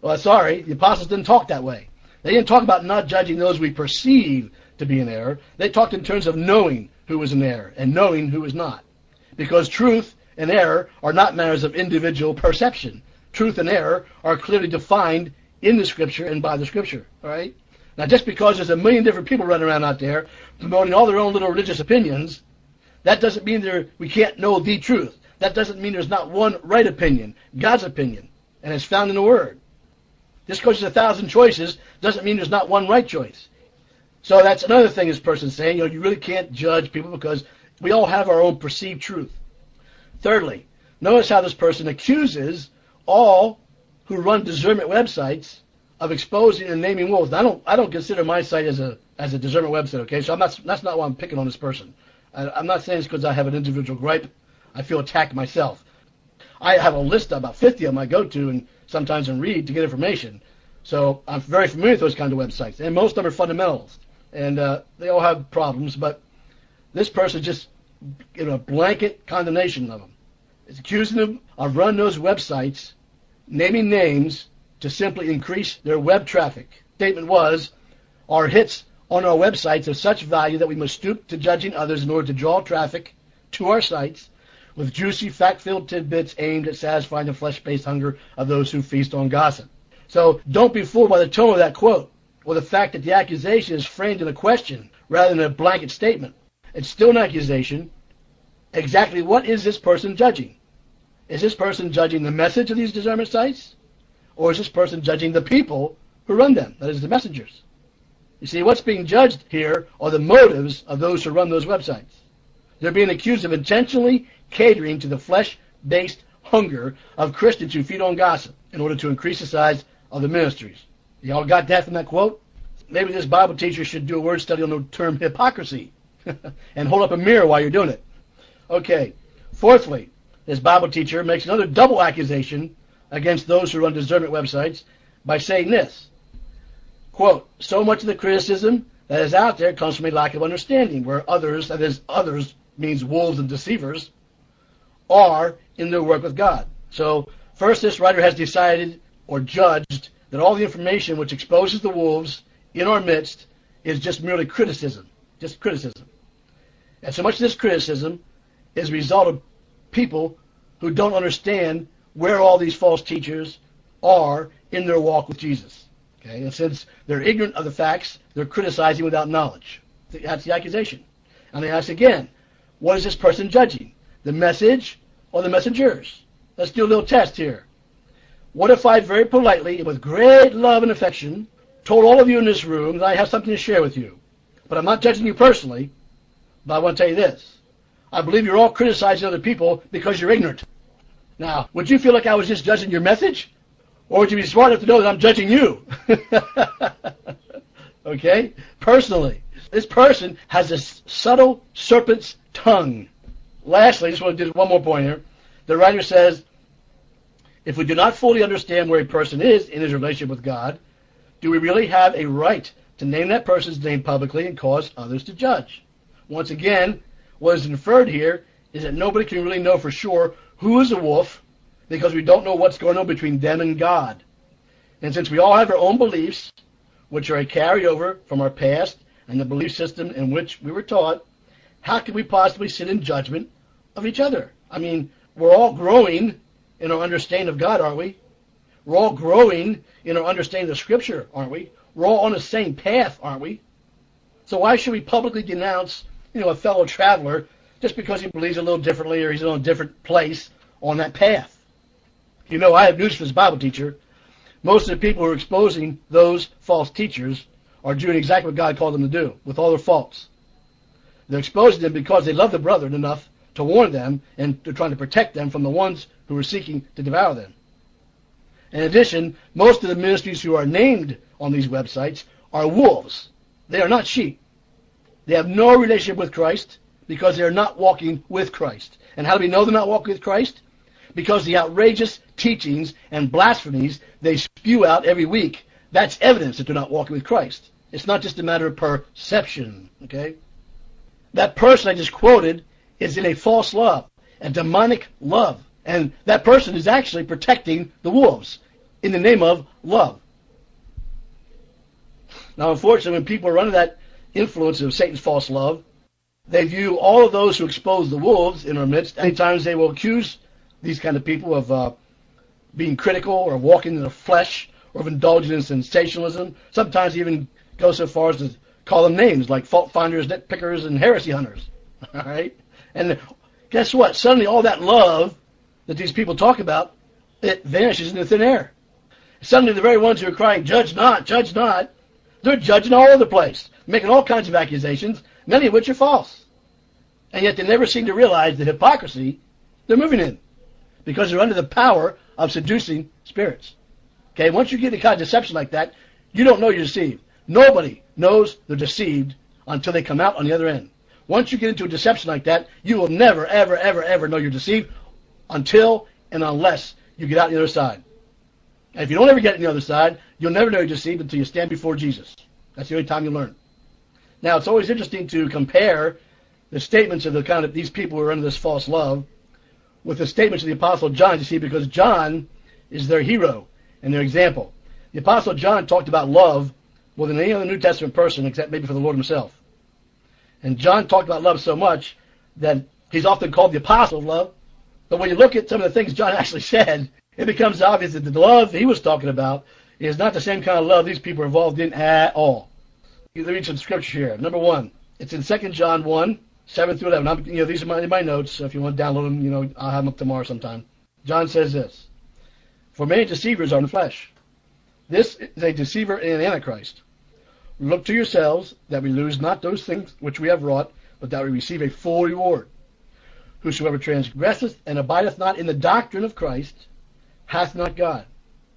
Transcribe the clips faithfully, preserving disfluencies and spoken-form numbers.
Well, sorry, the apostles didn't talk that way. They didn't talk about not judging those we perceive to be in error. They talked in terms of knowing who was in error and knowing who was not. Because truth and error are not matters of individual perception. Truth and error are clearly defined in the Scripture and by the Scripture. All right? Now, just because there's a million different people running around out there promoting all their own little religious opinions, that doesn't mean there we can't know the truth. That doesn't mean there's not one right opinion, God's opinion, and it's found in the Word. Just because there's a thousand choices doesn't mean there's not one right choice. So that's another thing this person's saying. You know, you really can't judge people because we all have our own perceived truth. Thirdly, notice how this person accuses all who run discernment websites of exposing and naming wolves. Now, I don't, I don't consider my site as a as a discernment website. Okay, so I'm not. That's not why I'm picking on this person. I, I'm not saying it's because I have an individual gripe. I feel attacked myself. I have a list of about fifty of them I go to and sometimes and read to get information. So I'm very familiar with those kinds of websites, and most of them are fundamentals, and uh, they all have problems. But this person just, you know, blanket condemnation of them. It's accusing them of running those websites, naming names to simply increase their web traffic. Statement was, our hits on our websites of such value that we must stoop to judging others in order to draw traffic to our sites with juicy, fact-filled tidbits aimed at satisfying the flesh-based hunger of those who feast on gossip. So don't be fooled by the tone of that quote or the fact that the accusation is framed in a question rather than a blanket statement. It's still an accusation. Exactly what is this person judging? Is this person judging the message of these discernment sites? Or is this person judging the people who run them, that is, the messengers? You see, what's being judged here are the motives of those who run those websites. They're being accused of intentionally catering to the flesh-based hunger of Christians who feed on gossip in order to increase the size of the ministries. Y'all got that from that quote? Maybe this Bible teacher should do a word study on the term hypocrisy and hold up a mirror while you're doing it. Okay. Fourthly, this Bible teacher makes another double accusation against those who run discernment websites by saying this, quote, so much of the criticism that is out there comes from a lack of understanding, where others, that is, others means wolves and deceivers, are in their work with God. So, first, this writer has decided or judged that all the information which exposes the wolves in our midst is just merely criticism, just criticism. And so much of this criticism is a result of people who don't understand where all these false teachers are in their walk with Jesus. Okay, and since they're ignorant of the facts, they're criticizing without knowledge. That's the accusation. And they ask again, what is this person judging? The message or the messengers? Let's do a little test here. What if I very politely and with great love and affection told all of you in this room that I have something to share with you? But I'm not judging you personally, but I want to tell you this. I believe you're all criticizing other people because you're ignorant. Now, would you feel like I was just judging your message? Or would you be smart enough to know that I'm judging you? Okay? Personally. This person has a subtle serpent's tongue. Lastly, I just want to do one more point here. The writer says, if we do not fully understand where a person is in his relationship with God, do we really have a right to name that person's name publicly and cause others to judge? Once again, what is inferred here is that nobody can really know for sure who is a wolf because we don't know what's going on between them and God. And since we all have our own beliefs, which are a carryover from our past and the belief system in which we were taught, how can we possibly sit in judgment of each other? I mean, we're all growing in our understanding of God, aren't we? We're all growing in our understanding of Scripture, aren't we? We're all on the same path, aren't we? So why should we publicly denounce, you know, a fellow traveler just because he believes a little differently or he's in a different place on that path? You know, I have news for this Bible teacher. Most of the people who are exposing those false teachers are doing exactly what God called them to do, with all their faults. They're exposing them because they love the brethren enough to warn them, and they're trying to protect them from the ones who are seeking to devour them. In addition, most of the ministries who are named on these websites are wolves. They are not sheep. They have no relationship with Christ because they are not walking with Christ. And how do we know they're not walking with Christ? Because the outrageous teachings and blasphemies they spew out every week, that's evidence that they're not walking with Christ. It's not just a matter of perception, okay? That person I just quoted is in a false love, a demonic love. And that person is actually protecting the wolves in the name of love. Now, unfortunately, when people are under that influence of Satan's false love, they view all of those who expose the wolves in our midst. Many times they will accuse these kind of people of uh, being critical or walking in the flesh or of indulging in sensationalism. Sometimes even go so far as to call them names like fault finders, nitpickers, and heresy hunters. All right? And guess what? Suddenly all that love that these people talk about, it vanishes into thin air. Suddenly the very ones who are crying, judge not, judge not, they're judging all over the place, making all kinds of accusations, many of which are false. And yet they never seem to realize the hypocrisy they're moving in, because they're under the power of seducing spirits. Okay, once you get a kind of deception like that, you don't know you're deceived. Nobody knows they're deceived until they come out on the other end. Once you get into a deception like that, you will never, ever, ever, ever know you're deceived until and unless you get out on the other side. And if you don't ever get on the other side, you'll never know you're deceived until you stand before Jesus. That's the only time you learn. Now, it's always interesting to compare the statements of the kind of these people who are under this false love with the statements of the Apostle John, you see, because John is their hero and their example. The Apostle John talked about love more than any other New Testament person, except maybe for the Lord himself. And John talked about love so much that he's often called the apostle of love. But when you look at some of the things John actually said, it becomes obvious that the love he was talking about is not the same kind of love these people are involved in at all. Let me read some scripture here. Number one, it's in Second John one, seven through eleven. I'm, you know, these are my, my notes, so if you want to download them, you know, I'll have them up tomorrow sometime. John says this, for many deceivers are in the flesh. This is a deceiver and an antichrist. Look to yourselves that we lose not those things which we have wrought, but that we receive a full reward. Whosoever transgresseth and abideth not in the doctrine of Christ hath not God.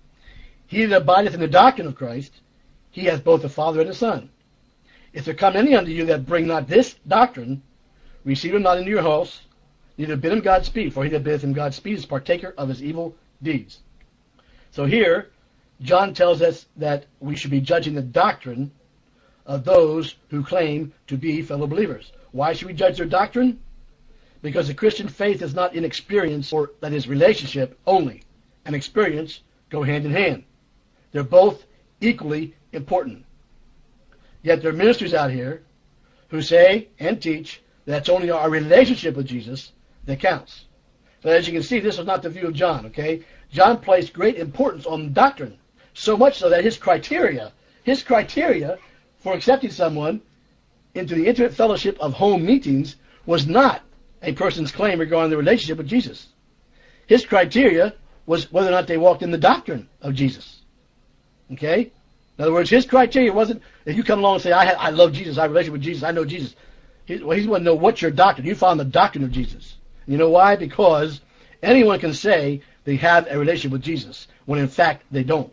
He that abideth in the doctrine of Christ, he hath both the Father and the Son. If there come any unto you that bring not this doctrine, receive him not into your house, neither bid him Godspeed, for he that biddeth him Godspeed is partaker of his evil deeds. So here, John tells us that we should be judging the doctrine of those who claim to be fellow believers. Why should we judge their doctrine? Because the Christian faith is not in experience, or that is relationship only, and experience go hand in hand. They're both equally important. Yet there are ministers out here who say and teach that it's only our relationship with Jesus that counts. So as you can see, this was not the view of John, okay? John placed great importance on doctrine, so much so that his criteria, his criteria for accepting someone into the intimate fellowship of home meetings was not a person's claim regarding the relationship with Jesus. His criteria was whether or not they walked in the doctrine of Jesus. Okay? In other words, his criteria wasn't if you come along and say, I, I love Jesus, I have a relationship with Jesus, I know Jesus. He, well, he wanted to know what's your doctrine. You found the doctrine of Jesus. You know why? Because anyone can say they have a relationship with Jesus, when in fact they don't.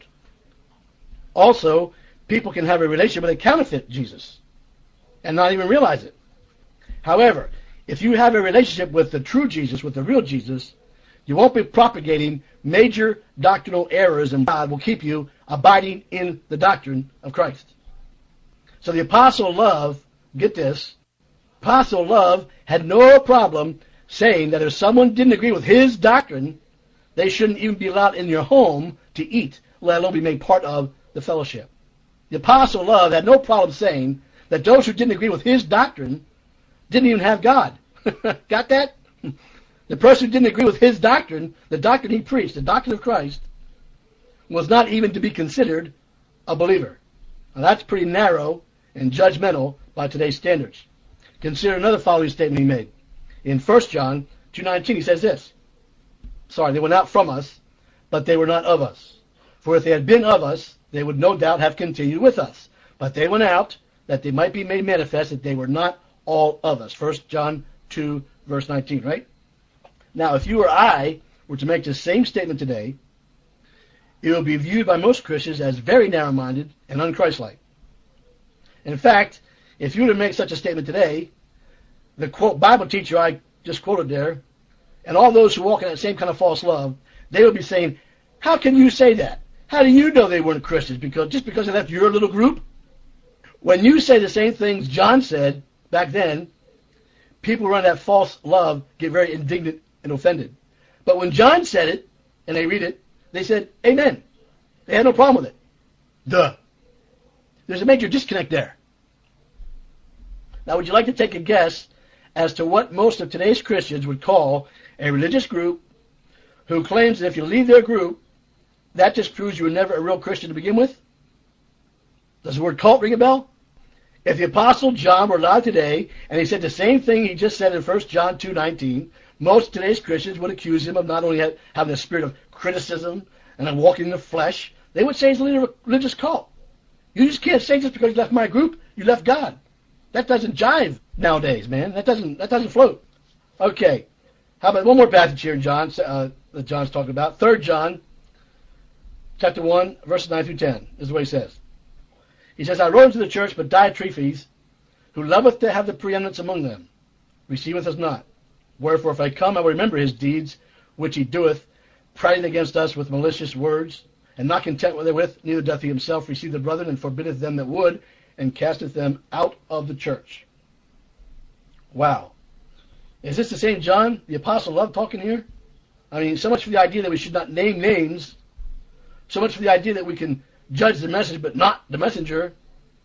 Also, people can have a relationship with a counterfeit Jesus and not even realize it. However, if you have a relationship with the true Jesus, with the real Jesus, you won't be propagating major doctrinal errors, and God will keep you abiding in the doctrine of Christ. So the apostle of love, get this, apostle of love had no problem saying that if someone didn't agree with his doctrine, they shouldn't even be allowed in your home to eat, let alone be made part of the fellowship. The apostle of love had no problem saying that those who didn't agree with his doctrine didn't even have God. Got that? The person who didn't agree with his doctrine, the doctrine he preached, the doctrine of Christ, was not even to be considered a believer. Now that's pretty narrow and judgmental by today's standards. Consider another following statement he made. In First John two nineteen, he says this. Sorry, they were not from us, but they were not of us. For if they had been of us, they would no doubt have continued with us. But they went out, that they might be made manifest that they were not all of us. First John two, verse nineteen, right? Now, if you or I were to make the same statement today, it will be viewed by most Christians as very narrow-minded and unchristlike. In fact, if you were to make such a statement today, the quote Bible teacher I just quoted there, and all those who walk in that same kind of false love, they would be saying, how can you say that? How do you know they weren't Christians? Because just because they left your little group? When you say the same things John said back then, people who run that false love get very indignant and offended. But when John said it, and they read it, they said, amen. They had no problem with it. Duh. There's a major disconnect there. Now, would you like to take a guess as to what most of today's Christians would call a religious group who claims that if you leave their group, that just proves you were never a real Christian to begin with? Does the word cult ring a bell? If the Apostle John were alive today, and he said the same thing he just said in First John two nineteen, most of today's Christians would accuse him of not only having a spirit of criticism and of walking in the flesh, they would say he's a leader of a religious cult. You just can't say just because you left my group, you left God. That doesn't jive nowadays, man. That doesn't that doesn't float. Okay. How about one more passage here in John uh, that John's talking about? Third John, chapter one, verses nine through ten. This is what he says. He says, I wrote unto the church, but Diotrephes, who loveth to have the preeminence among them, receiveth us not. Wherefore, if I come, I will remember his deeds, which he doeth, prating against us with malicious words, and not content therewith, neither doth he himself receive the brethren, and forbiddeth them that would, and casteth them out of the church. Wow. Is this the same John, the apostle, loved talking here? I mean, so much for the idea that we should not name names, so much for the idea that we can judge the message but not the messenger.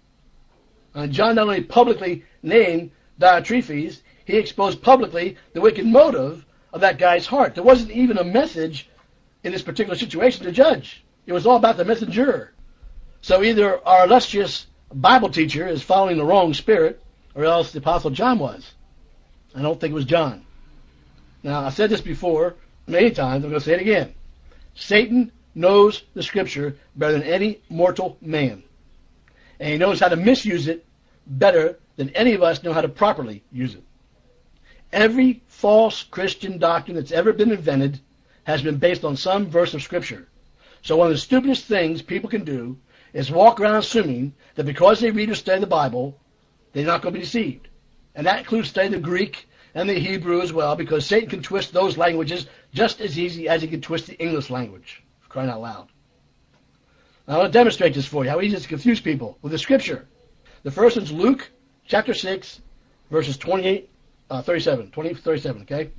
And John not only publicly named Diotrephes, he exposed publicly the wicked motive of that guy's heart. There wasn't even a message in this particular situation to judge. It was all about the messenger. So either our illustrious Bible teacher is following the wrong spirit, or else the Apostle John was. I don't think it was John. Now, I said this before many times. I'm going to say it again. Satan knows the Scripture better than any mortal man. And he knows how to misuse it better than any of us know how to properly use it. Every false Christian doctrine that's ever been invented has been based on some verse of Scripture. So one of the stupidest things people can do is walk around assuming that because they read or study the Bible, they're not going to be deceived. And that includes studying the Greek and the Hebrew as well, because Satan can twist those languages just as easy as he can twist the English language. For crying out loud. Now, I want to demonstrate this for you, how easy it is to confuse people with the Scripture. The first one's Luke chapter six, verses twenty-eight, uh, thirty-seven, twenty, thirty-seven, okay?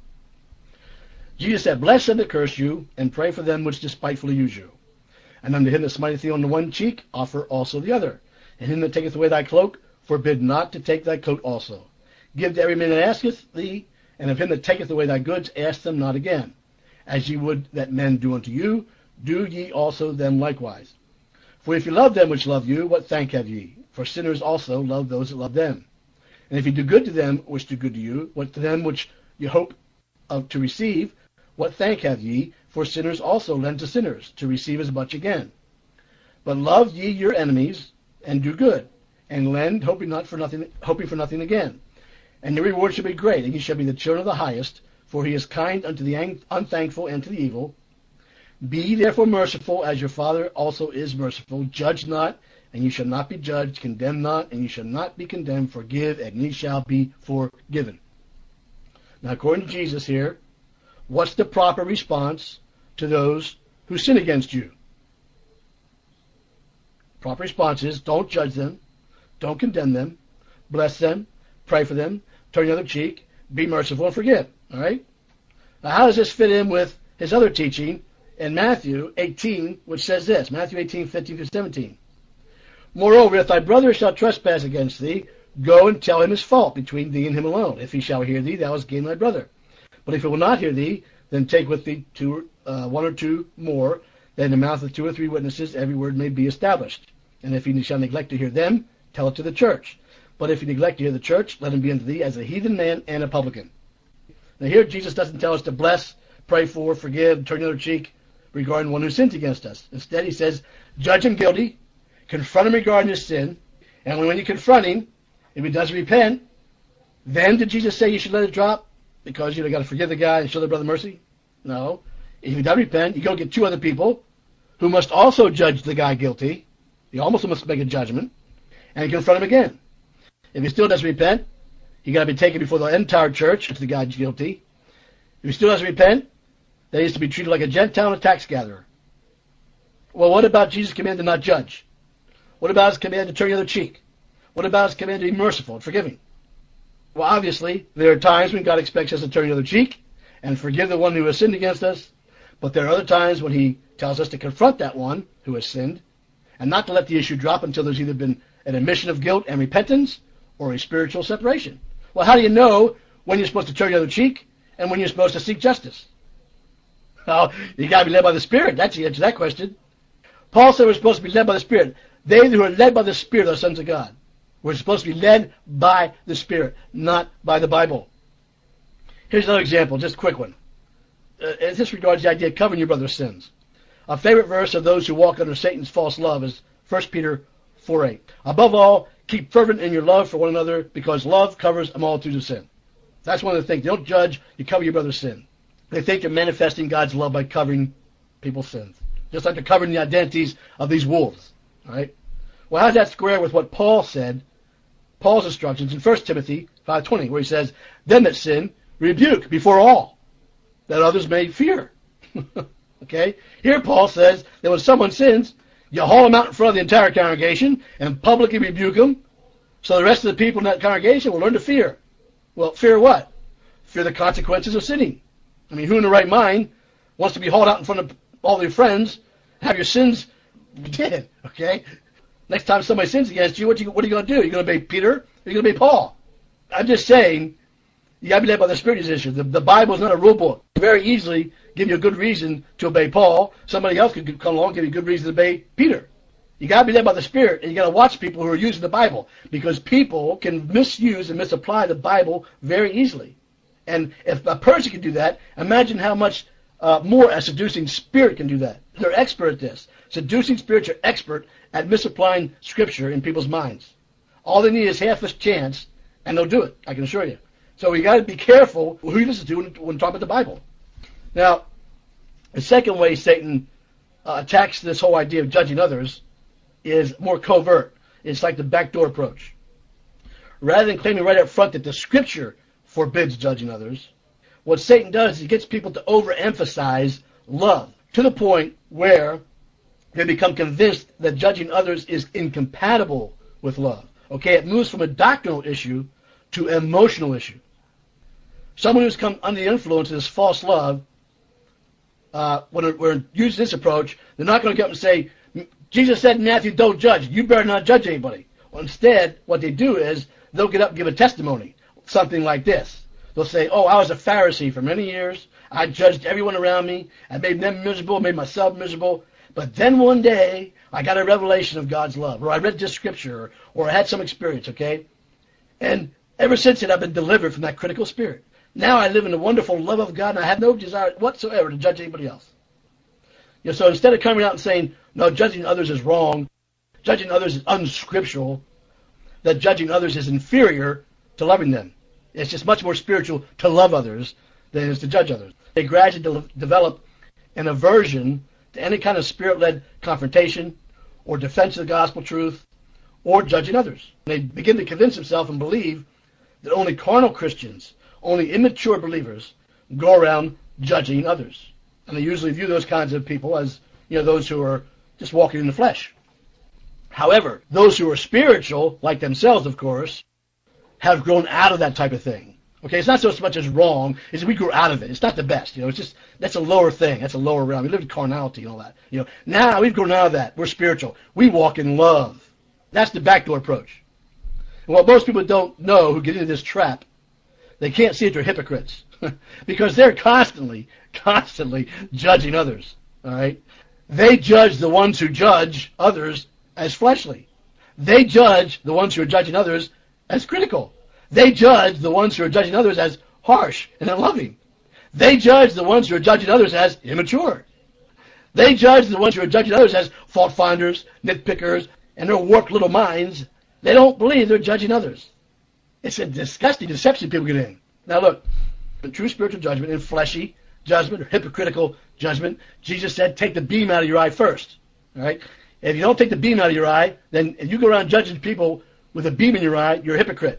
Jesus said, bless them that curse you, and pray for them which despitefully use you. And unto him that smiteth thee on the one cheek, offer also the other. And him that taketh away thy cloak, forbid not to take thy coat also. Give to every man that asketh thee, and of him that taketh away thy goods, ask them not again. As ye would that men do unto you, do ye also them likewise. For if ye love them which love you, what thank have ye? For sinners also love those that love them. And if ye do good to them which do good to you, what to them which ye hope of to receive, what thank have ye? For sinners also lend to sinners, to receive as much again. But love ye your enemies, and do good, and lend, hoping not for nothing, hoping for nothing again. And your reward shall be great, and ye shall be the children of the highest, for he is kind unto the unthankful and to the evil. Be ye therefore merciful, as your Father also is merciful. Judge not, and ye shall not be judged. Condemn not, and ye shall not be condemned. Forgive, and ye shall be forgiven. Now, according to Jesus here, what's the proper response to those who sin against you? Proper response is, don't judge them, don't condemn them, bless them, pray for them, turn the other cheek, be merciful, and forgive. All right? Now, how does this fit in with his other teaching in Matthew eighteen, which says this, Matthew eighteen, fifteen through seventeen. Moreover, if thy brother shall trespass against thee, go and tell him his fault between thee and him alone. If he shall hear thee, thou hast gained thy brother. But if he will not hear thee, then take with thee two, uh, one or two more, that in the mouth of two or three witnesses every word may be established. And if he shall neglect to hear them, tell it to the church. But if he neglect to hear the church, let him be unto thee as a heathen man and a publican. Now here Jesus doesn't tell us to bless, pray for, forgive, turn the other cheek regarding one who sins against us. Instead he says, judge him guilty, confront him regarding his sin, and when you confront him, if he doesn't repent, then did Jesus say you should let it drop because you got to forgive the guy and show the brother mercy? No. If he doesn't repent, you go get two other people who must also judge the guy guilty. You almost must make a judgment, and confront him again. If he still doesn't repent, he got to be taken before the entire church if the guy's guilty. If he still doesn't repent, then he is to be treated like a Gentile and a tax gatherer. Well, what about Jesus' command to not judge? What about his command to turn the other cheek? What about his command to be merciful and forgiving? Well, obviously, there are times when God expects us to turn the other cheek and forgive the one who has sinned against us. But there are other times when he tells us to confront that one who has sinned and not to let the issue drop until there's either been an admission of guilt and repentance or a spiritual separation. Well, how do you know when you're supposed to turn the other cheek and when you're supposed to seek justice? Well, you got to be led by the Spirit. That's the answer to that question. Paul said we're supposed to be led by the Spirit. They who are led by the Spirit are sons of God. We're supposed to be led by the Spirit, not by the Bible. Here's another example, just a quick one. Uh, this regards the idea of covering your brother's sins. A favorite verse of those who walk under Satan's false love is First Peter four eight. Above all, keep fervent in your love for one another, because love covers a multitude of sin. That's one of the things. You don't judge, you cover your brother's sin. They think you're manifesting God's love by covering people's sins. Just like they're covering the identities of these wolves. All right? Well, how does that square with what Paul said, Paul's instructions in First Timothy five twenty, where he says, them that sin, rebuke before all, that others may fear. Okay? Here Paul says that when someone sins, you haul them out in front of the entire congregation and publicly rebuke them, so the rest of the people in that congregation will learn to fear. Well, fear what? Fear the consequences of sinning. I mean, who in the right mind wants to be hauled out in front of all their friends, have your sins forgiven, okay? Next time somebody sins against you, what, you, what are you going to do? You're going to obey Peter or are you going to obey Paul? I'm just saying, you got to be led by the Spirit issue. The, the Bible is not a rule book. Very easily give you a good reason to obey Paul. Somebody else could come along and give you a good reason to obey Peter. You got to be led by the Spirit, and you got to watch people who are using the Bible, because people can misuse and misapply the Bible very easily. And if a person can do that, imagine how much uh, more a seducing spirit can do that. They're expert at this. Seducing spirits are expert at misapplying Scripture in people's minds. All they need is half a chance, and they'll do it, I can assure you. So you got to be careful who you listen to when, when talking about the Bible. Now, the second way Satan uh, attacks this whole idea of judging others is more covert. It's like the backdoor approach. Rather than claiming right up front that the Scripture forbids judging others, what Satan does is he gets people to overemphasize love to the point where they become convinced that judging others is incompatible with love. Okay, it moves from a doctrinal issue to an emotional issue. Someone who's come under the influence of this false love, uh, when we're using this approach, they're not going to get up and say, Jesus said in Matthew, don't judge. You better not judge anybody. Well, instead, what they do is they'll get up and give a testimony, something like this. They'll say, oh, I was a Pharisee for many years. I judged everyone around me. I made them miserable, made myself miserable. But then one day, I got a revelation of God's love, or I read this scripture, or I had some experience, okay? And ever since then, I've been delivered from that critical spirit. Now I live in the wonderful love of God, and I have no desire whatsoever to judge anybody else. You know, so instead of coming out and saying, no, judging others is wrong, judging others is unscriptural, that judging others is inferior to loving them. It's just much more spiritual to love others than it is to judge others. They gradually de- develop an aversion to any kind of spirit-led confrontation or defense of the gospel truth or judging others. They begin to convince themselves and believe that only carnal Christians, only immature believers go around judging others. And they usually view those kinds of people as, you know, those who are just walking in the flesh. However, those who are spiritual, like themselves, of course, have grown out of that type of thing. Okay, it's not so much as wrong, it's we grew out of it. It's not the best, you know, it's just, that's a lower thing, that's a lower realm. We live in carnality and all that. You know, now we've grown out of that. We're spiritual. We walk in love. That's the backdoor approach. And what most people don't know who get into this trap, they can't see it, they're hypocrites. Because they're constantly, constantly judging others. All right? They judge the ones who judge others as fleshly. They judge the ones who are judging others as critical. They judge the ones who are judging others as harsh and unloving. They judge the ones who are judging others as immature. They judge the ones who are judging others as fault finders, nitpickers, and their warped little minds. They don't believe they're judging others. It's a disgusting deception people get in. Now look, in true spiritual judgment, in fleshy judgment or hypocritical judgment, Jesus said, take the beam out of your eye first. All right? If you don't take the beam out of your eye, then if you go around judging people with a beam in your eye, you're a hypocrite.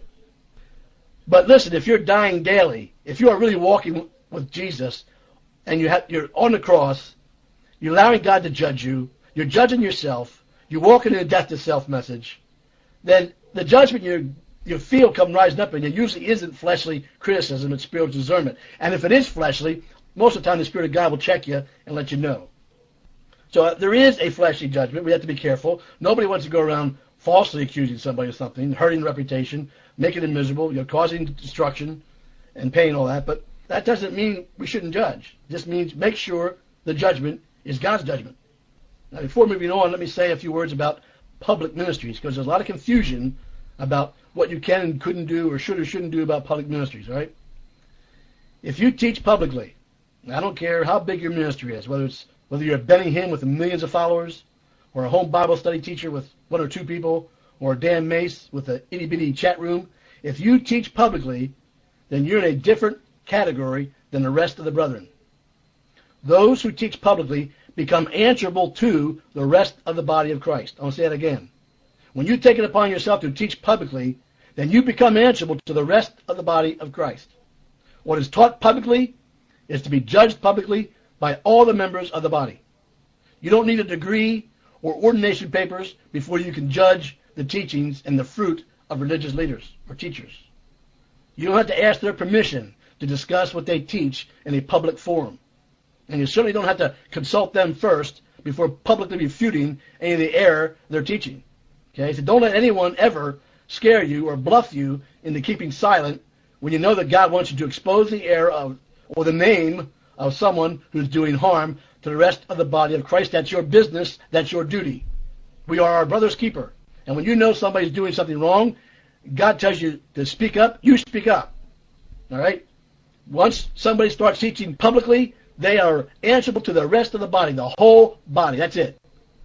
But listen, if you're dying daily, if you are really walking with Jesus, and you have, you're on the cross, you're allowing God to judge you, you're judging yourself, you're walking in a death to self message, then the judgment you you feel come rising up in you usually isn't fleshly criticism, it's spiritual discernment. And if it is fleshly, most of the time the Spirit of God will check you and let you know. So uh, there is a fleshly judgment. We have to be careful. Nobody wants to go around falsely accusing somebody of something, hurting reputation, making them miserable, you know, causing destruction and pain and all that. But that doesn't mean we shouldn't judge. It just means make sure the judgment is God's judgment. Now, before moving on, let me say a few words about public ministries, because there's a lot of confusion about what you can and couldn't do or should or shouldn't do about public ministries, all right? If you teach publicly, I don't care how big your ministry is, whether it's whether you're a Benny Hinn with millions of followers, or a home Bible study teacher with one or two people, or a Dan Mace with an itty-bitty chat room, if you teach publicly, then you're in a different category than the rest of the brethren. Those who teach publicly become answerable to the rest of the body of Christ. I'll say that again. When you take it upon yourself to teach publicly, then you become answerable to the rest of the body of Christ. What is taught publicly is to be judged publicly by all the members of the body. You don't need a degree or ordination papers before you can judge the teachings and the fruit of religious leaders or teachers. You don't have to ask their permission to discuss what they teach in a public forum. And you certainly don't have to consult them first before publicly refuting any of the error they're teaching. Okay, so don't let anyone ever scare you or bluff you into keeping silent when you know that God wants you to expose the error of or the name of someone who's doing harm to the rest of the body of Christ. That's your business. That's your duty. We are our brother's keeper. And when you know somebody's doing something wrong, God tells you to speak up, you speak up. All right? Once somebody starts teaching publicly, they are answerable to the rest of the body, the whole body. That's it.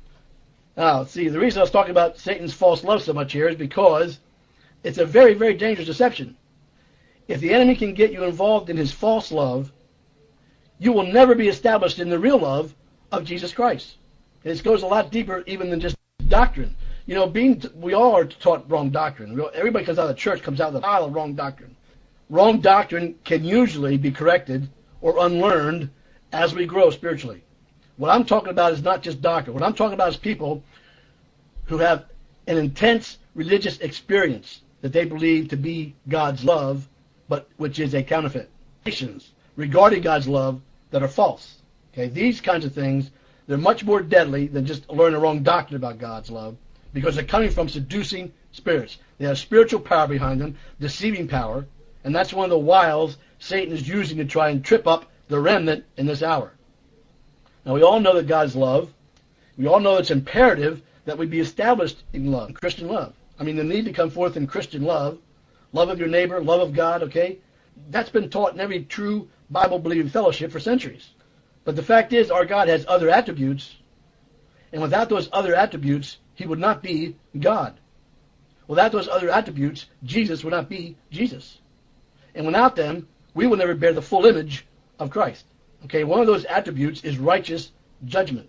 Now, see, the reason I was talking about Satan's false love so much here is because it's a very, very dangerous deception. If the enemy can get you involved in his false love, you will never be established in the real love of Jesus Christ. And it goes a lot deeper even than just doctrine. You know, being we all are taught wrong doctrine. Everybody comes out of the church, comes out of the pile of wrong doctrine. Wrong doctrine can usually be corrected or unlearned as we grow spiritually. What I'm talking about is not just doctrine. What I'm talking about is people who have an intense religious experience that they believe to be God's love, but which is a counterfeit. Regarding God's love that are false. Okay, these kinds of things, they're much more deadly than just learning the wrong doctrine about God's love, because they're coming from seducing spirits. They have spiritual power behind them, deceiving power, and that's one of the wiles Satan is using to try and trip up the remnant in this hour. Now, we all know that God's love, we all know it's imperative that we be established in love, Christian love. I mean, the need to come forth in Christian love, love of your neighbor, love of God, okay? That's been taught in every true Bible-believing fellowship for centuries. But the fact is, our God has other attributes, and without those other attributes, he would not be God. Without those other attributes, Jesus would not be Jesus. And without them, we will never bear the full image of Christ. Okay, one of those attributes is righteous judgment.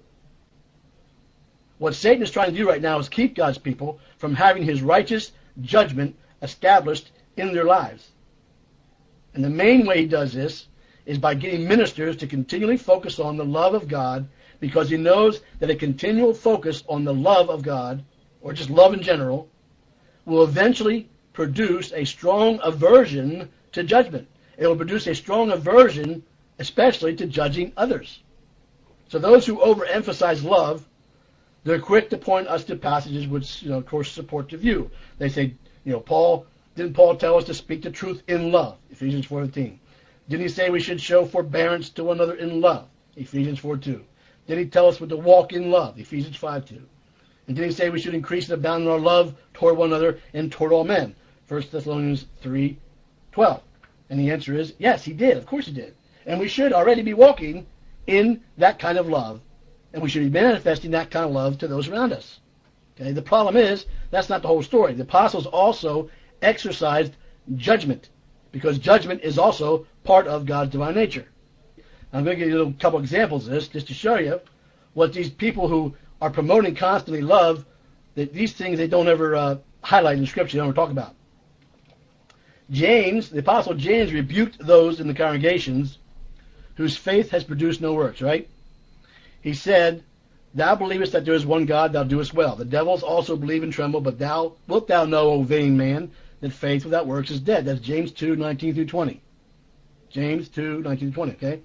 What Satan is trying to do right now is keep God's people from having his righteous judgment established in their lives. And the main way he does this is by getting ministers to continually focus on the love of God, because he knows that a continual focus on the love of God, or just love in general, will eventually produce a strong aversion to judgment. It will produce a strong aversion, especially to judging others. So those who overemphasize love, they're quick to point us to passages which, you know, of course, support the view. They say, you know, Paul, didn't Paul tell us to speak the truth in love? Ephesians four fifteen. Didn't he say we should show forbearance to one another in love? Ephesians four two. Did he tell us to walk in love? Ephesians five two. And did he say we should increase and abound in our love toward one another and toward all men? First Thessalonians three twelve. And the answer is, yes, he did. Of course he did. And we should already be walking in that kind of love. And we should be manifesting that kind of love to those around us. Okay. The problem is, that's not the whole story. The apostles also exercised judgment, because judgment is also part of God's divine nature. I'm going to give you a couple examples of this just to show you what these people who are promoting constantly love, that these things they don't ever uh, highlight in Scripture, they don't ever talk about. James, the apostle James, rebuked those in the congregations whose faith has produced no works, right? He said, "Thou believest that there is one God, thou doest well. The devils also believe and tremble, but thou wilt thou know, O vain man, that faith without works is dead." That's James two nineteen through twenty. James two nineteen through twenty, okay?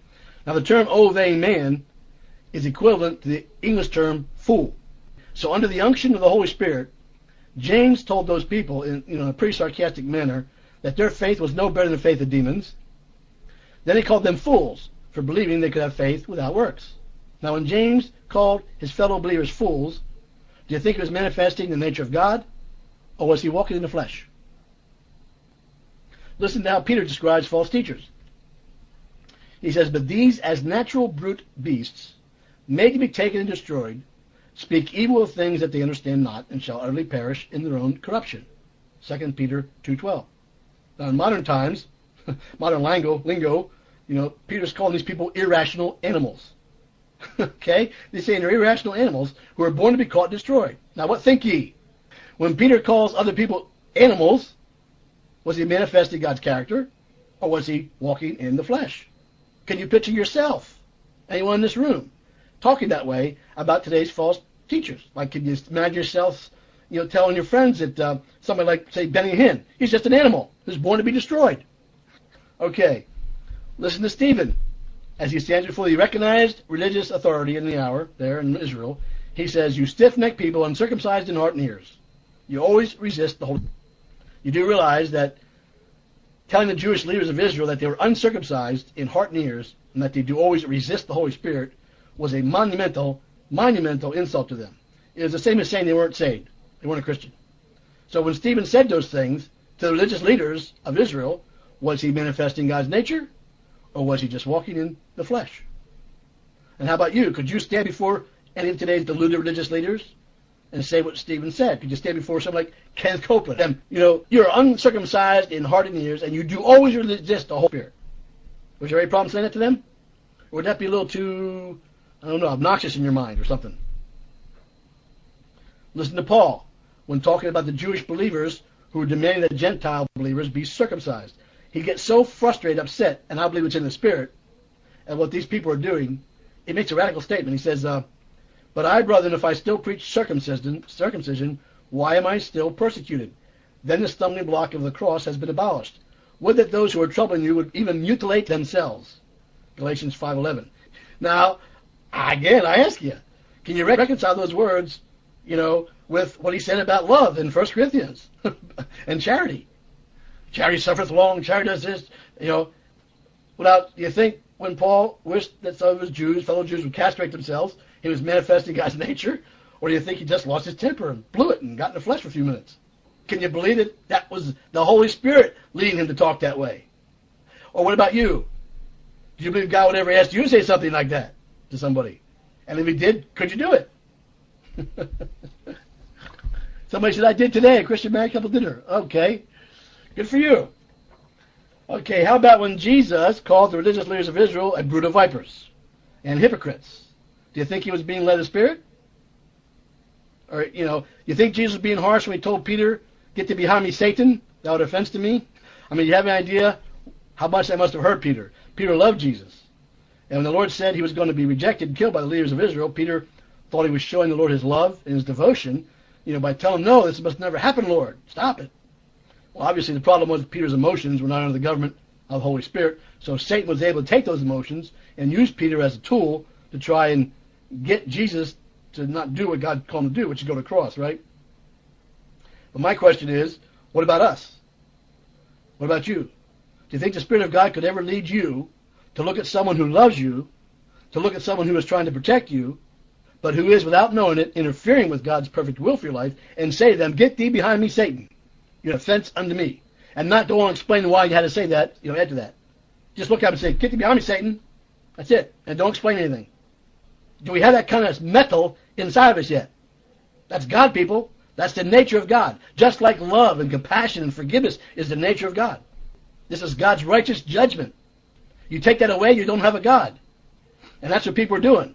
Now the term "O vain man" is equivalent to the English term "fool." So under the unction of the Holy Spirit, James told those people in, you know, in a pretty sarcastic manner that their faith was no better than the faith of demons. Then he called them fools for believing they could have faith without works. Now when James called his fellow believers fools, do you think he was manifesting the nature of God, or was he walking in the flesh? Listen to how Peter describes false teachers. He says, "But these, as natural brute beasts, made to be taken and destroyed, speak evil of things that they understand not, and shall utterly perish in their own corruption." Second Peter two twelve. Now in modern times, modern lingo, lingo, you know, Peter's calling these people irrational animals. Okay? They're saying they're irrational animals who are born to be caught and destroyed. Now what think ye? When Peter calls other people animals, was he manifesting God's character, or was he walking in the flesh? Can you picture yourself, anyone in this room, talking that way about today's false teachers? Like, can you imagine yourself, you know, telling your friends that uh, somebody like, say, Benny Hinn, he's just an animal who's born to be destroyed? Okay, listen to Stephen. As he stands before the recognized religious authority in the hour there in Israel, he says, "You stiff-necked people, uncircumcised in heart and ears, you always resist the Holy." You do realize that telling the Jewish leaders of Israel that they were uncircumcised in heart and ears, and that they do always resist the Holy Spirit, was a monumental, monumental insult to them. It was the same as saying they weren't saved. They weren't a Christian. So when Stephen said those things to the religious leaders of Israel, was he manifesting God's nature, or was he just walking in the flesh? And how about you? Could you stand before any of today's deluded religious leaders and say what Stephen said? Could you stand before someone like Kenneth Copeland? And, you know, you're uncircumcised in heart and ears, and you do always resist the Holy Spirit. Was there any problem saying that to them? Or would that be a little too, I don't know, obnoxious in your mind or something? Listen to Paul when talking about the Jewish believers who were demanding that Gentile believers be circumcised. He gets so frustrated, upset, and I believe it's in the spirit, at what these people are doing. He makes a radical statement. He says, uh, "But I, brethren, if I still preach circumcision, circumcision, why am I still persecuted? Then the stumbling block of the cross has been abolished. Would that those who are troubling you would even mutilate themselves." Galatians five eleven. Now, again, I ask you, can you reconcile those words, you know, with what he said about love in First Corinthians and charity? Charity suffereth long, charity does this, you know. Without, do you think when Paul wished that some of his Jews, fellow Jews, would castrate themselves, he was manifesting God's nature? Or do you think he just lost his temper and blew it and got in the flesh for a few minutes? Can you believe it? That was the Holy Spirit leading him to talk that way. Or what about you? Do you believe God would ever ask you to say something like that to somebody? And if he did, could you do it? Somebody said, "I did today, a Christian married couple dinner." Okay, good for you. Okay, how about when Jesus called the religious leaders of Israel a brood of vipers and hypocrites? Do you think he was being led of the Spirit? Or, you know, you think Jesus was being harsh when he told Peter, "Get thee behind me, Satan, thou art offense to me"? I mean, you have an idea how much that must have hurt Peter. Peter loved Jesus. And when the Lord said he was going to be rejected and killed by the leaders of Israel, Peter thought he was showing the Lord his love and his devotion, you know, by telling him, "No, this must never happen, Lord. Stop it." Well, obviously the problem was Peter's emotions were not under the government of the Holy Spirit, so Satan was able to take those emotions and use Peter as a tool to try and get Jesus to not do what God called him to do, which is go to the cross, right? But my question is, what about us? What about you? Do you think the Spirit of God could ever lead you to look at someone who loves you, to look at someone who is trying to protect you, but who is, without knowing it, interfering with God's perfect will for your life, and say to them, "Get thee behind me, Satan. You're an offense unto me." And not go on explaining why you had to say that, you know, add to that. Just look up and say, "Get thee behind me, Satan." That's it. And don't explain anything. Do we have that kind of metal inside of us yet? That's God, people. That's the nature of God. Just like love and compassion and forgiveness is the nature of God. This is God's righteous judgment. You take that away, you don't have a God. And that's what people are doing.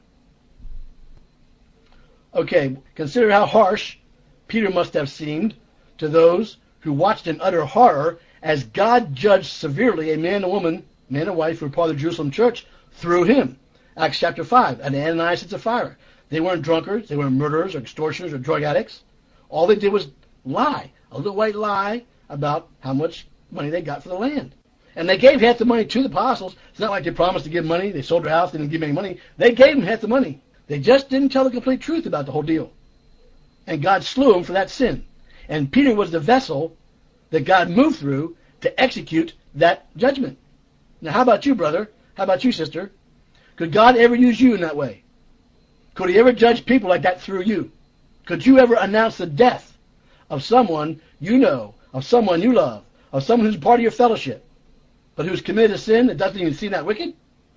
Okay, consider how harsh Peter must have seemed to those who watched in utter horror as God judged severely a man and woman, man and wife, who were part of the Jerusalem church through him. Acts chapter five, and Ananias and Sapphira. They weren't drunkards, they weren't murderers or extortioners or drug addicts. All they did was lie, a little white lie about how much money they got for the land. And they gave half the money to the apostles. It's not like they promised to give money. They sold their house. They didn't give any money. They gave them half the money. They just didn't tell the complete truth about the whole deal. And God slew them for that sin. And Peter was the vessel that God moved through to execute that judgment. Now, how about you, brother? How about you, sister? Could God ever use you in that way? Could he ever judge people like that through you? Could you ever announce the death of someone you know, of someone you love, of someone who's part of your fellowship, but who's committed a sin that doesn't even seem that wicked?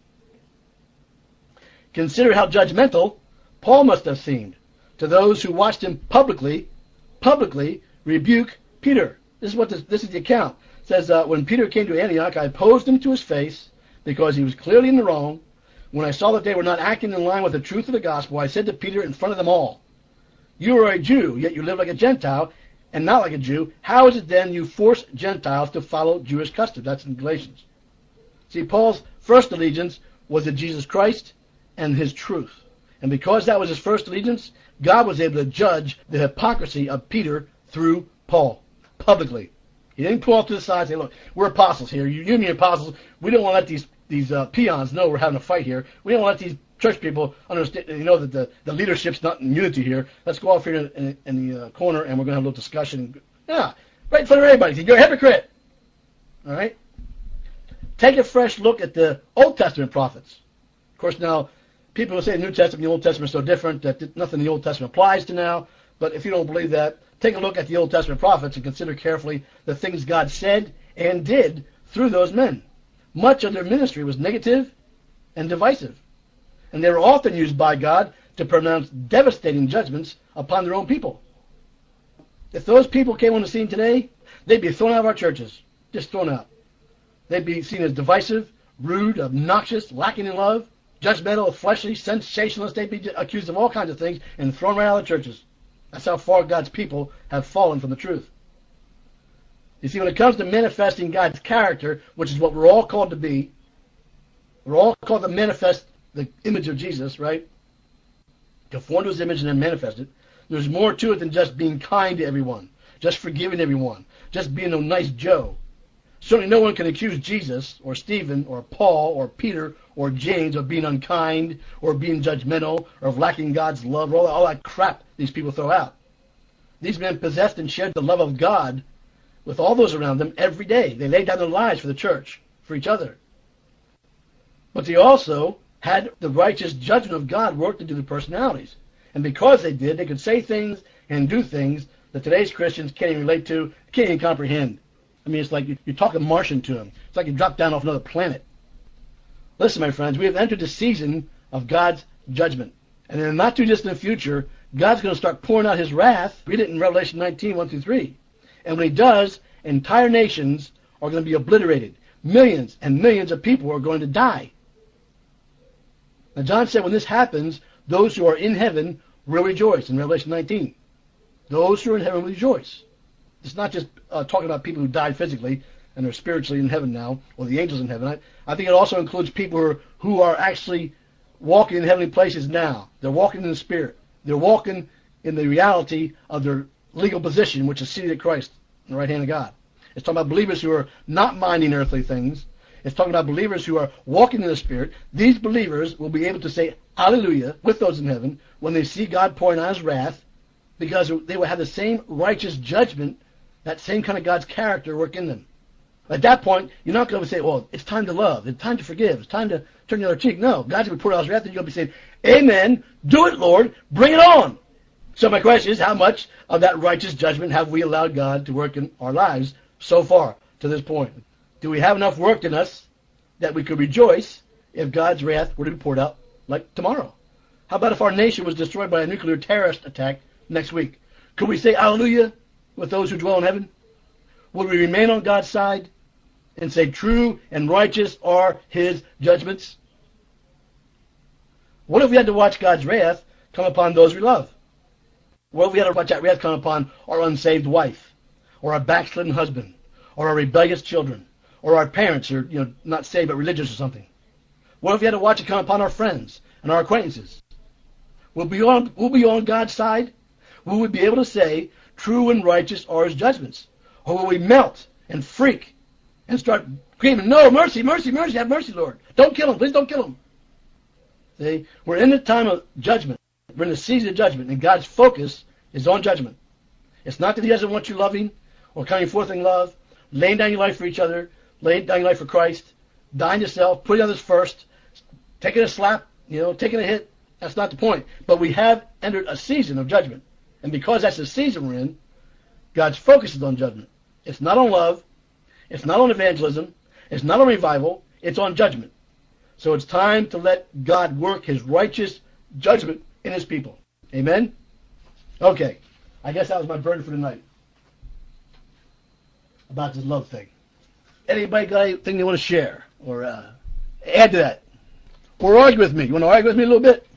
Consider how judgmental Paul must have seemed to those who watched him publicly, publicly rebuke Peter. This is what this, this is the account. It says, uh, when Peter came to Antioch, I opposed him to his face because he was clearly in the wrong. When I saw that they were not acting in line with the truth of the gospel, I said to Peter in front of them all, you are a Jew, yet you live like a Gentile and not like a Jew. How is it then you force Gentiles to follow Jewish customs? That's in Galatians. See, Paul's first allegiance was to Jesus Christ and his truth. And because that was his first allegiance, God was able to judge the hypocrisy of Peter through Paul publicly. He didn't pull off to the side and say, look, we're apostles here. You, you and me apostles, we don't want to let these, these uh, peons know we're having a fight here. We don't want to let these church people understand, you know, that the, the leadership's not in unity here. Let's go off here in, in, in the uh, corner and we're going to have a little discussion. Yeah, right in front of everybody. You're a hypocrite. All right? Take a fresh look at the Old Testament prophets. Of course, now, people will say the New Testament and the Old Testament are so different that nothing in the Old Testament applies to now. But if you don't believe that, take a look at the Old Testament prophets and consider carefully the things God said and did through those men. Much of their ministry was negative and divisive. And they were often used by God to pronounce devastating judgments upon their own people. If those people came on the scene today, they'd be thrown out of our churches. Just thrown out. They'd be seen as divisive, rude, obnoxious, lacking in love, judgmental, fleshly, sensationalist. They'd be accused of all kinds of things and thrown right out of the churches. That's how far God's people have fallen from the truth. You see, when it comes to manifesting God's character, which is what we're all called to be, we're all called to manifest the image of Jesus, right? Conform to his image and then manifest it. There's more to it than just being kind to everyone, just forgiving everyone, just being a nice Joe. Certainly no one can accuse Jesus or Stephen or Paul or Peter or James of being unkind or being judgmental or of lacking God's love or all, all that crap these people throw out. These men possessed and shared the love of God with all those around them every day. They laid down their lives for the church, for each other. But they also had the righteous judgment of God worked into their personalities. And because they did, they could say things and do things that today's Christians can't even relate to, can't even comprehend. I mean, it's like you're talking Martian to them. It's like you dropped down off another planet. Listen, my friends, we have entered the season of God's judgment. And in the not too distant future, God's going to start pouring out his wrath. Read it in Revelation nineteen, one through three. And when he does, entire nations are going to be obliterated. Millions and millions of people are going to die. Now, John said when this happens, those who are in heaven will rejoice, in Revelation nineteen. Those who are in heaven will rejoice. It's not just uh, talking about people who died physically and are spiritually in heaven now, or the angels in heaven. I, I think it also includes people who are, who are actually walking in heavenly places now. They're walking in the Spirit. They're walking in the reality of their legal position, which is seated at Christ, in the right hand of God. It's talking about believers who are not minding earthly things. It's talking about believers who are walking in the Spirit. These believers will be able to say hallelujah with those in heaven when they see God pouring out his wrath, because they will have the same righteous judgment, that same kind of God's character work in them. At that point, you're not going to say, well, it's time to love, it's time to forgive, it's time to turn the other cheek. No, God's going to pour out his wrath, and you're going to be saying, amen, do it, Lord, bring it on. So my question is, how much of that righteous judgment have we allowed God to work in our lives so far to this point? Do we have enough work in us that we could rejoice if God's wrath were to be poured out like tomorrow? How about if our nation was destroyed by a nuclear terrorist attack next week? Could we say hallelujah with those who dwell in heaven? Would we remain on God's side and say true and righteous are his judgments? What if we had to watch God's wrath come upon those we love? What if we had to watch that wrath come upon our unsaved wife, or our backslidden husband, or our rebellious children, or our parents who are, you know, not saved but religious or something? What if we had to watch it come upon our friends and our acquaintances? Will we be on, will we be on God's side? Will we be able to say, true and righteous are his judgments? Or will we melt and freak and start screaming, no, mercy, mercy, mercy, have mercy, Lord. Don't kill him. Please don't kill him. See, we're in the time of judgment. We're in the season of judgment, and God's focus is on judgment. It's not that he doesn't want you loving or coming forth in love, laying down your life for each other, laying down your life for Christ, dying to self, putting others first, taking a slap, you know, taking a hit. That's not the point. But we have entered a season of judgment. And because that's the season we're in, God's focus is on judgment. It's not on love. It's not on evangelism. It's not on revival. It's on judgment. So it's time to let God work his righteous judgment in his people. Amen? Okay. I guess that was my burden for tonight. About this love thing. Anybody got anything they want to share? Or uh, add to that? Or argue with me? You want to argue with me a little bit?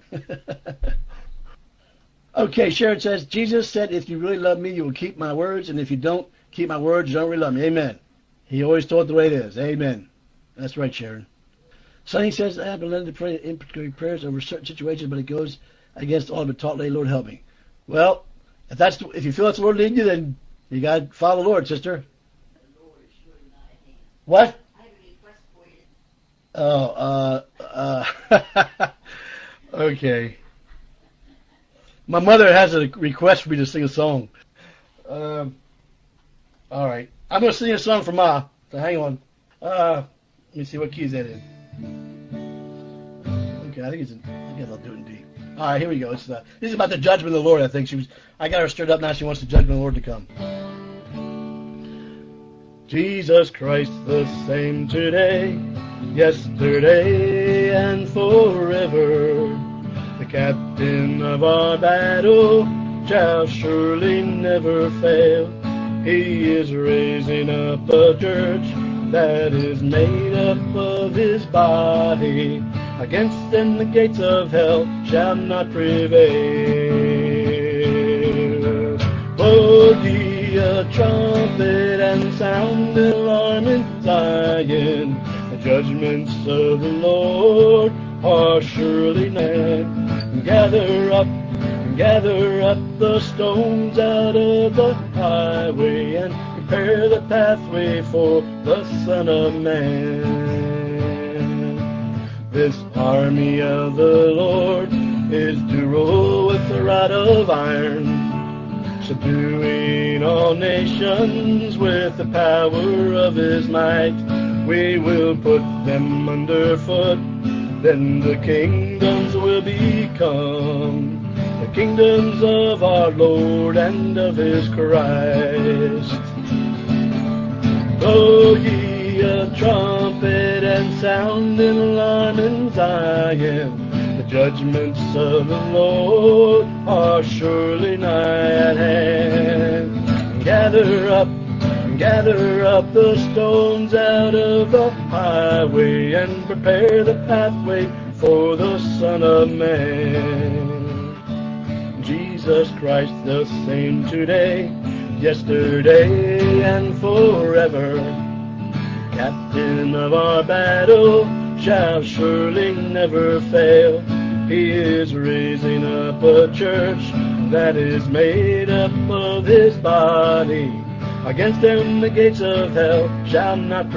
Okay, Sharon says, Jesus said, if you really love me, you will keep my words. And if you don't keep my words, you don't really love me. Amen. He always told it the way it is. Amen. That's right, Sharon. Sonny says, I have been led to pray imprecatory prayers over certain situations, but it goes against all but taught lay. Lord, help me. Well, if that's the, if you feel that's the Lord leading you, then you got to follow the Lord, sister. The Lord is surely not at hand. What? I have a request for you. Oh, uh, uh, okay. My mother has a request for me to sing a song. Um, all right. I'm going to sing a song for Ma, so hang on. Uh, let me see what key is that in. Okay, I think it's in, I guess I'll do it in D. All right, here we go. It's, uh, this is about the judgment of the Lord, I think. She was. I got her stirred up now. She wants the judgment of the Lord to come. Jesus Christ the same today, yesterday, and forever. The captain of our battle shall surely never fail. He is raising up a church that is made up of his body. Against them the gates of hell shall not prevail. Blow ye a trumpet and sound an alarm in Zion. The judgments of the Lord are surely nigh. Gather up, gather up the stones out of the highway and prepare the pathway for the Son of Man. This army of the Lord is to rule with the rod of iron, subduing all nations with the power of his might. We will put them underfoot, then the kingdoms will become the kingdoms of our Lord and of his Christ. Blow ye a trumpet and sound an alarm in Zion. The judgments of the Lord are surely nigh at hand. Gather up, gather up the stones out of the highway and prepare the pathway for the Son of Man. Jesus Christ the same today, yesterday, and forever. Captain of our battle shall surely never fail. He is raising up a church that is made up of his body. Against them the gates of hell shall not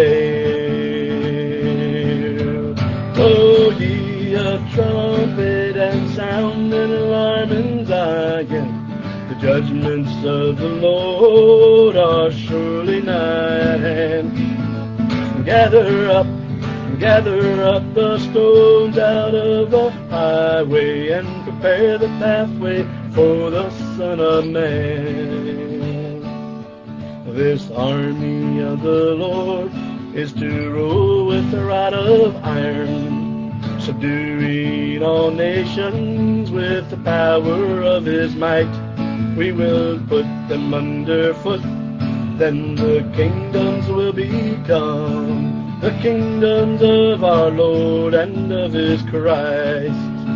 prevail. Blow ye a trumpet and sound an alarm in Zion. The judgments of the Lord are surely nigh at hand. Gather up, gather up the stones out of the highway and prepare the pathway for the Son of Man. This army of the Lord is to rule with the rod of iron, subduing all nations with the power of his might. We will put them underfoot, then the kingdoms will become the kingdoms of our Lord and of his Christ.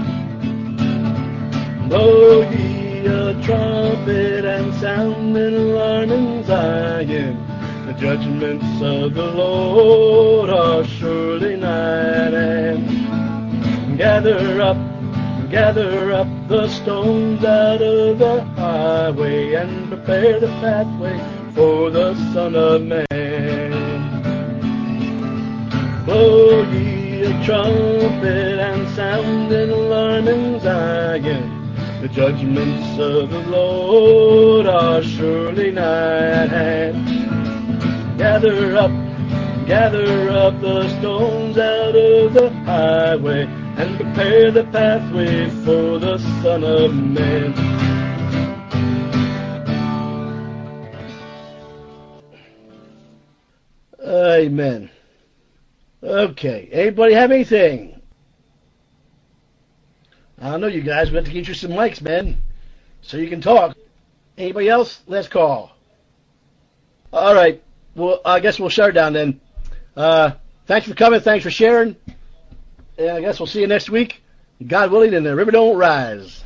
Blow ye a trumpet and sound an alarm in Zion. The judgments of the Lord are surely nigh at hand. Gather up, gather up the stones out of the highway and prepare the pathway for the Son of Man. Blow ye a trumpet and sound an alarm in Zion. The judgments of the Lord are surely nigh at hand. Gather up, gather up the stones out of the highway, and prepare the pathway for the Son of Man. Amen. Okay, anybody have anything? I don't know, you guys. We have to get you some mics, man, so you can talk. Anybody else? Let's call. All right. Well, I guess we'll shut it down then. Uh, thanks for coming. Thanks for sharing. And I guess we'll see you next week. God willing, and the river don't rise.